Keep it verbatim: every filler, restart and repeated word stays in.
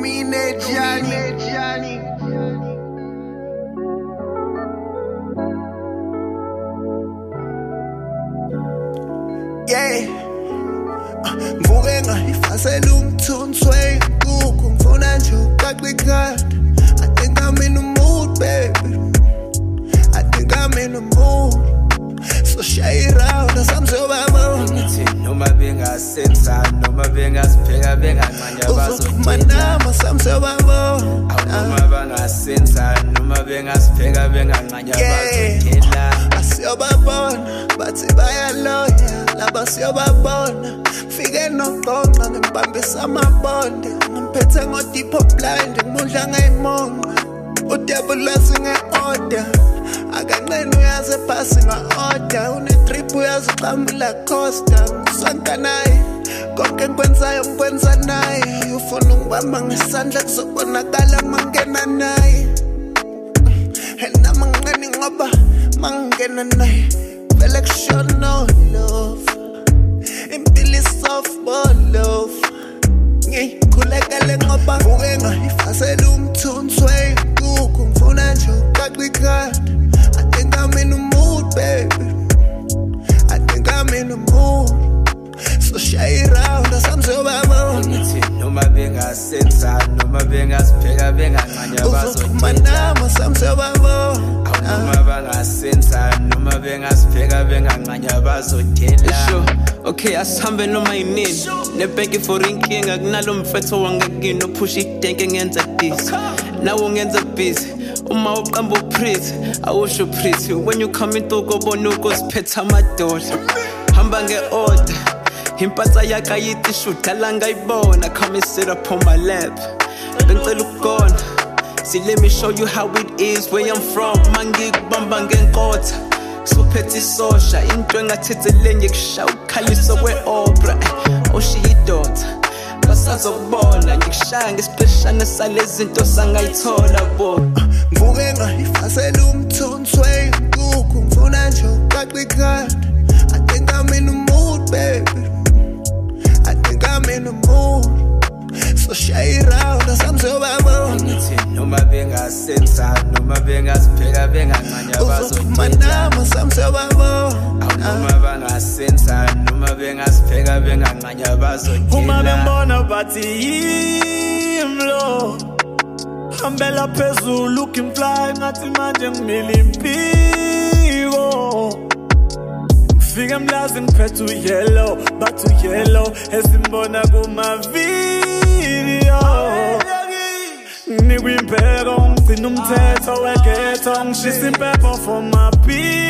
Domine Gianni. Yeah, mvuke ngayifasela umthunzwe kuku ngifuna nje uqaqikanda. I think I'm in the mood, baby. I think I'm in the mood. So share it out, samsebabona. Noma bengasenza, noma bengasibheka bengancanya bazomanama samsebabona. Noma bangasenza, noma bengasibheka bengancanya bazokhela. Asiyobabona, bathi bayaloya, laba siyobabona. Fike noqonqa ngibambisa amabonde, ngimphethe ngo-deep blind, ngimudla ngayimonqa. Udebulazi nge-order, akanqeni uyaze phasi nga-order. Une-trip uyaze uqambula costa, ngisanka naye konke ngikwenzayo ngikwenza naye. Ufuna ungibamba ngesandla kuzobonakala mangena naye. Hena manqeni ngoba mangena naye vele kushona no love. Impilo is-softball love. Ngikhulekele ngoba mvuke ngayifasela umthunzwe kuku ngifuna nje uqaqikanda. I think I'm in the mood, baby. I think I'm in the mood. So share it out, samsebabona. Noma bengasenza, noma bengasibheka bengancanya bazomanama samsebabona. Noma bangasenza, noma bengasibheka bengancanya bazokhela. Okay, asihambe noma yinini nebheki for inkinga kunalo mfetho wangakini opusha idenke ngenza this nawo ngenza busy uma uqamba upreeth awusho pretty when you come into ukobona ukusiphetha amadola hamba ngeorder impatha yakayithi shutha la ngayibona come and sit up on my lap bengicela ukugona see let me show you how it is where I'm from mangikubamba ngenkotha suphethe sosha into engathethelenge ngikusha ukhaliso kweopera oshiyidonsa basazobona ngikushaya ngesipeshana salezinto sangayithola bo mvuke ngayifasela umthunzwe kuku ngifuna nje uqaqikanda. I think I'm in the mood, baby. I think I'm in the mood. So share it out, samsebabona. Noma bengasenza, noma bengasibheka bengancanya bazomanama samsebabona. Noma bangasenza, noma bengasibheka bengancanya bazokhela. Uma bembona bathi yimlo hambela phezulu looking fly ngathi manje ngimile impiko. Ngifike mlazi ngiphethe uyellow bathi uyellow esimbona kuma-video. Ngikwimpeko ngigcina umthetho weghetto ngishisa impepho for my people.